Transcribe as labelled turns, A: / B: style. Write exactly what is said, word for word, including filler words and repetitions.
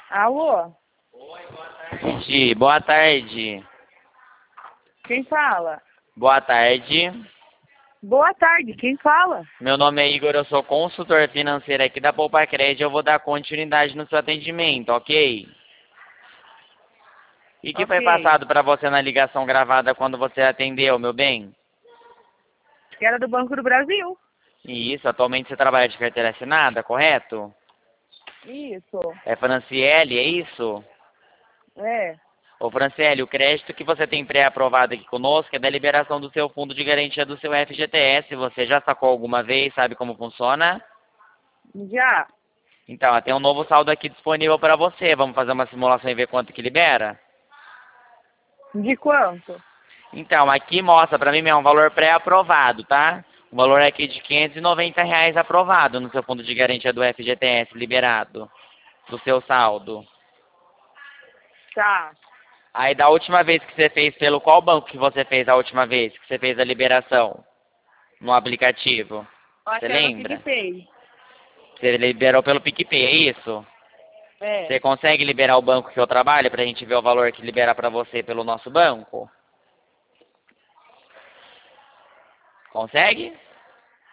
A: Alô?
B: Gi, boa tarde.
A: Quem fala?
B: Boa tarde.
A: Boa tarde, quem fala?
B: Meu nome é Igor, eu sou consultor financeiro aqui da Poupa Crédito. Eu vou dar continuidade no seu atendimento, ok? E que foi
A: Ok.
B: passado para você na ligação gravada quando você atendeu, meu bem?
A: Que era do Banco do Brasil.
B: Isso, atualmente você trabalha de carteira assinada, correto?
A: Isso.
B: É Franciele, é isso?
A: É.
B: Ô Franciele, o crédito que você tem pré-aprovado aqui conosco é da liberação do seu fundo de garantia do seu F G T S. Você já sacou alguma vez, sabe como funciona?
A: Já.
B: Então, tem um novo saldo aqui disponível para você. Vamos fazer uma simulação e ver quanto que libera?
A: De quanto?
B: Então, aqui mostra para mim é um valor pré-aprovado, tá? O valor aqui de quinhentos e noventa reais aprovado no seu fundo de garantia do F G T S liberado, do seu saldo.
A: Tá.
B: Aí, da última vez que você fez, pelo qual banco que você fez a última vez que você fez a liberação no aplicativo?
A: Eu acho
B: Você
A: que era no
B: lembra?
A: PicPay.
B: Você liberou pelo PicPay, é isso?
A: É.
B: Você consegue liberar o banco que eu trabalho pra gente ver o valor que libera pra você pelo nosso banco? Consegue?